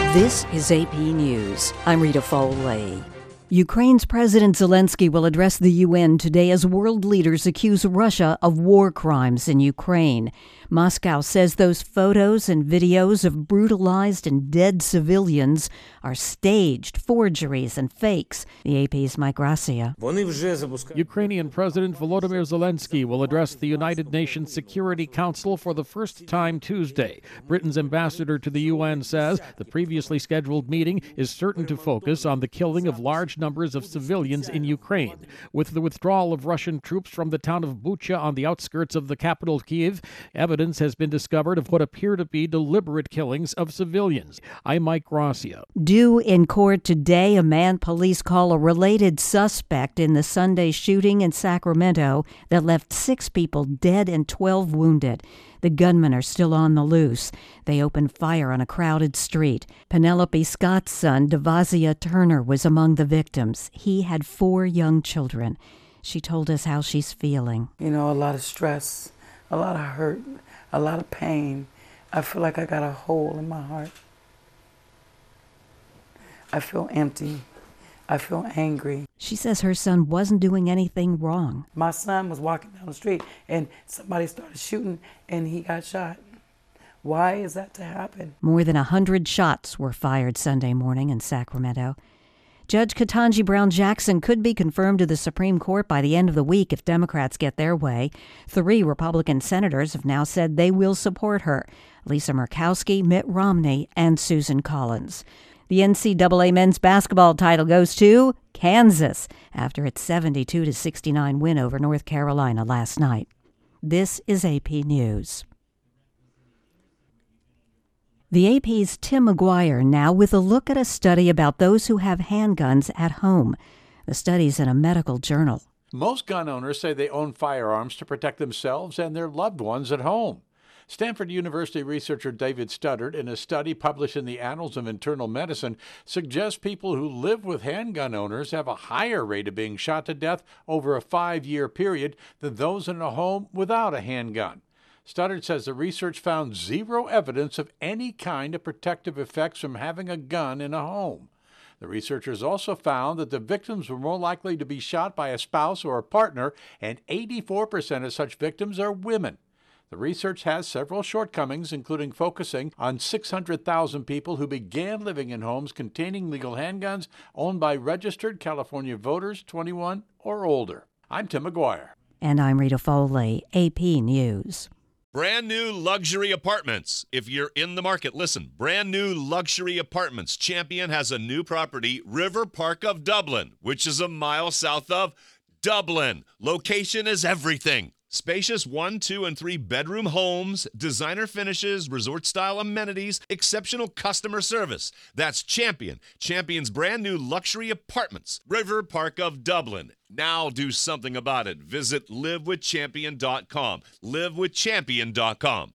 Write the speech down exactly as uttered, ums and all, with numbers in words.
This is A P News. I'm Rita Foley. Ukraine's President Zelensky will address the U N today as world leaders accuse Russia of war crimes in Ukraine. Moscow says those photos and videos of brutalized and dead civilians are staged forgeries and fakes. The A P's Mike Gracia. Ukrainian President Volodymyr Zelensky will address the United Nations Security Council for the first time Tuesday. Britain's ambassador to the U N says the previously scheduled meeting is certain to focus on the killing of large numbers of civilians in Ukraine. With the withdrawal of Russian troops from the town of Bucha on the outskirts of the capital, Kyiv, evidence has been discovered of what appear to be deliberate killings of civilians. I'm Mike Gracia. Due in court today, a man police call a related suspect in the Sunday shooting in Sacramento that left six people dead and twelve wounded. The gunmen are still on the loose. They opened fire on a crowded street. Penelope Scott's son, Devazia Turner, was among the victims. He had four young children. She told us how she's feeling. You know, a lot of stress, a lot of hurt, a lot of pain. I feel like I got a hole in my heart. I feel empty. I feel angry. She says her son wasn't doing anything wrong. My son was walking down the street and somebody started shooting and he got shot. Why is that to happen? More than a hundred shots were fired Sunday morning in Sacramento. Judge Ketanji Brown Jackson could be confirmed to the Supreme Court by the end of the week if Democrats get their way. Three Republican senators have now said they will support her: Lisa Murkowski, Mitt Romney, and Susan Collins. The N C double A men's basketball title goes to Kansas after its seventy-two to sixty-nine win over North Carolina last night. This is A P News. The A P's Tim McGuire now with a look at a study about those who have handguns at home. The study's in a medical journal. Most gun owners say they own firearms to protect themselves and their loved ones at home. Stanford University researcher David Studdert, in a study published in the Annals of Internal Medicine, suggests people who live with handgun owners have a higher rate of being shot to death over a five-year period than those in a home without a handgun. Studdert says the research found zero evidence of any kind of protective effects from having a gun in a home. The researchers also found that the victims were more likely to be shot by a spouse or a partner, and eighty-four percent of such victims are women. The research has several shortcomings, including focusing on six hundred thousand people who began living in homes containing legal handguns owned by registered California voters twenty-one or older. I'm Tim McGuire. And I'm Rita Foley, A P News. Brand new luxury apartments. If you're in the market, listen. Brand new luxury apartments. Champion has a new property, River Park of Dublin, which is a mile south of Dublin. Location is everything. Spacious one, two, and three bedroom homes, designer finishes, resort-style amenities, exceptional customer service. That's Champion. Champion's brand new luxury apartments. River Park of Dublin. Now do something about it. Visit live with champion dot com. live with champion dot com.